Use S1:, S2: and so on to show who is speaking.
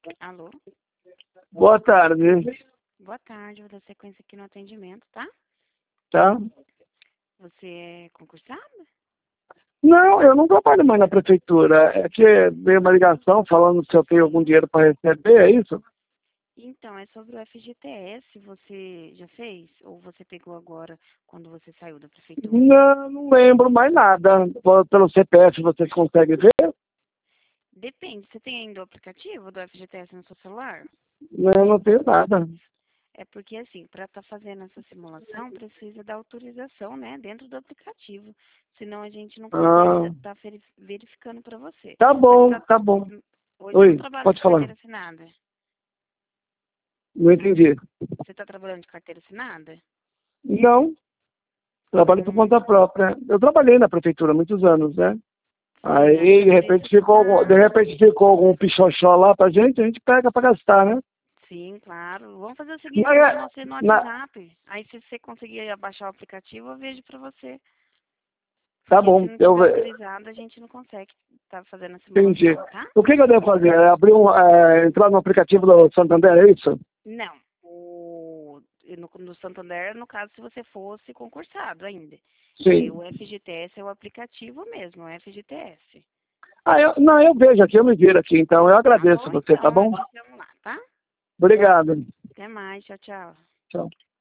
S1: Alô?
S2: Boa tarde,
S1: Boa tarde, vou dar sequência aqui no atendimento, tá?
S2: tá?
S1: Você é concursada?
S2: Não, eu não trabalho mais na prefeitura. É que veio uma ligação falando se eu tenho algum dinheiro para receber, é isso?
S1: Então, é sobre o FGTS, você já fez? Ou você pegou agora quando você saiu da prefeitura?
S2: Não, não lembro mais nada. Pelo CPF você consegue ver?
S1: Depende, você tem ainda o aplicativo do FGTS no seu celular?
S2: Não, não tenho nada.
S1: É porque, assim, para estar fazendo essa simulação, precisa da autorização, né, dentro do aplicativo. Senão a gente não consegue
S2: Ah,
S1: estar verificando para você.
S2: tá
S1: Mas
S2: bom, tá bom.
S1: hoje você não
S2: Oi,
S1: trabalha de
S2: pode falar.
S1: carteira assinada?
S2: Não entendi.
S1: Você está trabalhando de carteira assinada?
S2: Não, trabalho por conta
S1: Hum,
S2: própria. Eu trabalhei na prefeitura há muitos anos, né?
S1: sim, aí
S2: Aí,
S1: é por isso que
S2: de
S1: tá.
S2: repente ficou algum pichochó lá pra gente, a gente pega pra gastar, né?
S1: Sim, claro. Vamos fazer o seguinte,
S2: Mas,
S1: eu mando você no
S2: na,
S1: WhatsApp. Aí se você conseguir abaixar o aplicativo, eu vejo pra você.
S2: tá
S1: Porque se
S2: bom,
S1: não
S2: eu
S1: tiver autorizado, a gente não consegue estar fazendo a
S2: entendi.
S1: simulação, tá?
S2: O que eu devo fazer? Entrar no aplicativo do Santander, é isso?
S1: Não. No Santander, no caso, se você fosse concursado ainda. E
S2: Sim.
S1: o FGTS é o aplicativo mesmo, o FGTS.
S2: Não, eu vejo aqui, eu me viro aqui, então eu
S1: Tá
S2: agradeço
S1: bom,
S2: você, tá
S1: então?
S2: bom?
S1: Me chama lá, tá?
S2: Obrigado.
S1: Até mais. Tchau, tchau.
S2: Tchau.